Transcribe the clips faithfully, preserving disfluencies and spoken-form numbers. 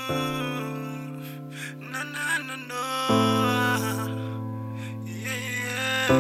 No, no, no, no. Yeah, yeah.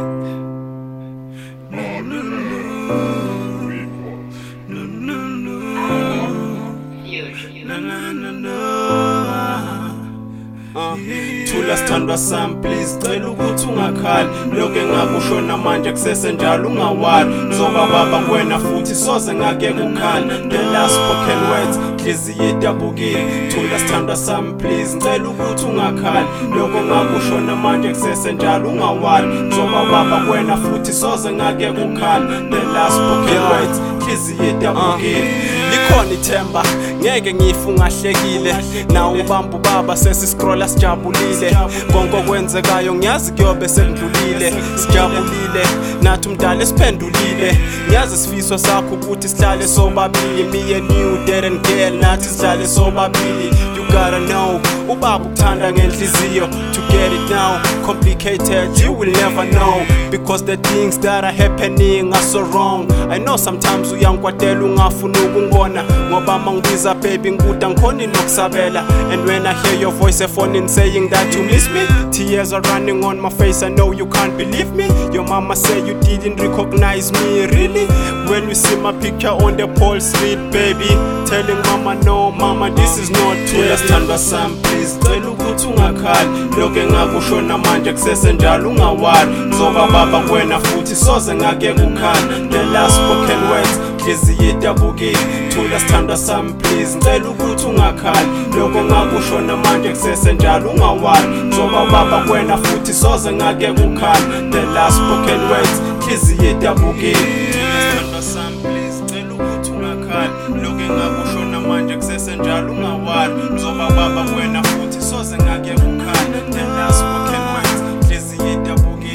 No, no, no. No, no, no. No, no, no, no. Uh, Thula sithandwa sami please cela ukuthi ungakhali lokho engakusho namanje kusese njalo ungawali ngizoba baba kuwena futhi soze ngakeke ukhala the last spoken words nhliziyo idabukile Thula sithandwa sami please ngicela ukuthi ungakhali lokho engakusho namanje kusese njalo ungawali ngizoba baba kuwena futhi soze ngakeke ukhala the last spoken words nhliziyo idabukile likhona ithemba ngeke ngifunga hlekile na ubamba ubaba sesiscrolla sijabulile konke okwenzekayo ngiyazi kuyobe sekudlulile sijabulile nathi umdala esiphendulile ngiyazi sifiso sakho ukuthi sihlale sobabili me and you dead and girl nathi sihlale sobabili you gotta know ubaba ukuthanda ngenhliziyo to get it now complicated you will never know because the things that are happening are so wrong I know sometimes uyangikwatela ungafuna ukungibona ngoba mangibiza baby ngikuda ngikhona nokusabela and when I hear your voice phone saying that you miss me tears are running on my face I know you can't believe me your mama say you didn't recognize me really when you see my picture on the pole street baby telling mama no mama this is not true sithandwa sami please cela ukuthi ungakhali lokho engakusho namanje kusese njalo ungawali ngizoba baba kuwena futhi soze ngakeke ukhala the last spoken words nhliziyo idabukile Thula sithandwa sami please ngicela ukuthi ungakhali lokho engakusho namanje kusese njalo ungawali ngizoba baba kuwena futhi soze ngakeke ukhala the last spoken words nhliziyo idabukile sithandwa sami please ngicela ukuthi ungakhali lokho engakusho namanje kusese njalo ungawali ngizoba baba kuwena futhi soze ngakeke ukhala the last spoken words nhliziyo idabukile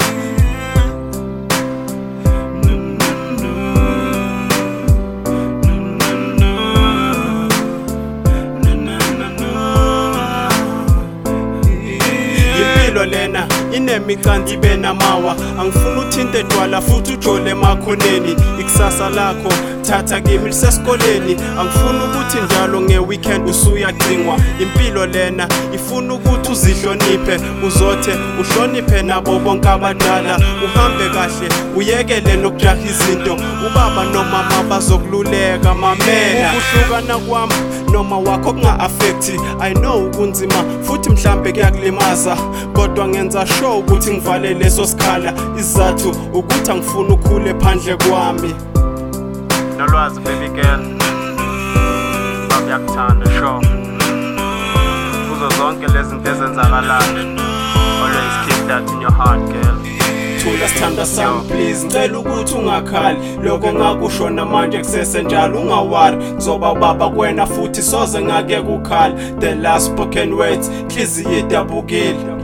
lena inemicanti benamawa angifuna uthinte dwala futhi ujole emakhoneni ikusasa lakho thatha kimi lisesikoleni angifuna ukuthi njalo ngeweekend usuyagcingwa impilo lena ifuna ukuthi uzihloniphe uzothe uhloniphe nabo bonke abadala uhambe kahle uyekele nokujaha izinto ubaba nomama bazokululeka mamela ukuhlukana kwami noma wakho kunga affect I know kunzima futhi mhlambe kuyakulimaza kodwa ngenza show ukuthi ngivale leso sikhala izathu ukuthi angifuna ukukhule phandle kwami nolwazi baby girl baba yakuthanda show kuzo zonke lezi zinto ezenzakalayo always keep that in your heart girl Thula sithandwa sami please ngicela ukuthi ungakhali lokho engakusho namanje kusese njalo ungawali ngizoba baba kuwena futhi soze ngakeke ukhala the last spoken words nhliziyo idabukile